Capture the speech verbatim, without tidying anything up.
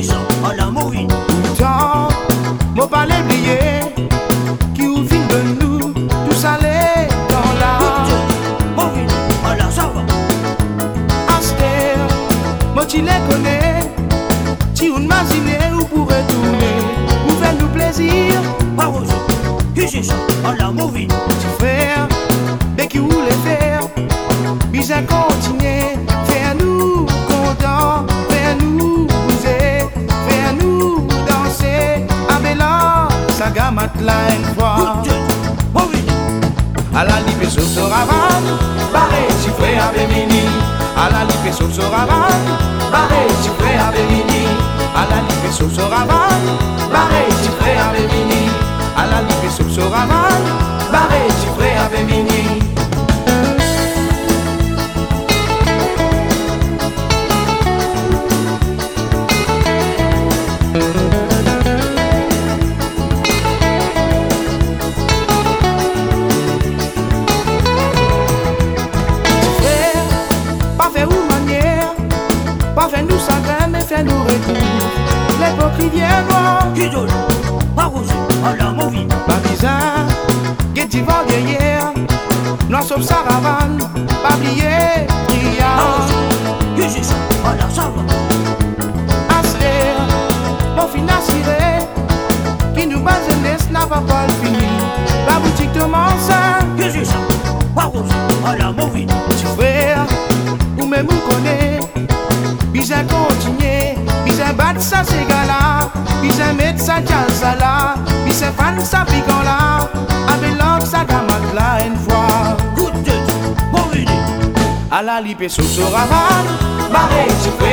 j'ai ça, à la morine. Pourtant, mon palais oublié, qui ou fin de nous, tous aller dans la morine, à la ça va. Aster, moi tu les connais, tu ou m'imaginer où pourrait tourner, nous fait nous plaisir. Parose, j'ai ça, à la morine. Tu frère, mais qui voulait faire, bisa continuer, faire nous contents, faire nous bouger, faire nous danser. Abela, saga matelas une fois. À la lipe sauf se ravane, barré, si frère avec mini. À la lipe sauf se ravane, barré, si frère avec mini. À la lipe sauf se ravane, barré, si frère avec mini. À la lipe sauf se ravane, barré, si frère avec mini. Pas fait nous chagrin, mais fait nous retour. L'époque qui vient voir, Idole, Parose, à la morine. pas bizarre, get divan guerrière. Non sauf saravane, pas oublier, prière. Parose, j'ai ça, à la ça va. Aster, mon financier, qui nous base laisse n'a pas pas le fini. La boutique de Mansa, j'ai ça, Parose, à la morine. petit frère, ou même vous connaît. Bisa continuer, bisa battre ça c'est gala, bisa mettre ça salsa là, bisa fan ça piquant là, avec l'autre ça gamate là une fois. Coup de tête, morine. À la lipe sous ce ravane, barré, tu fais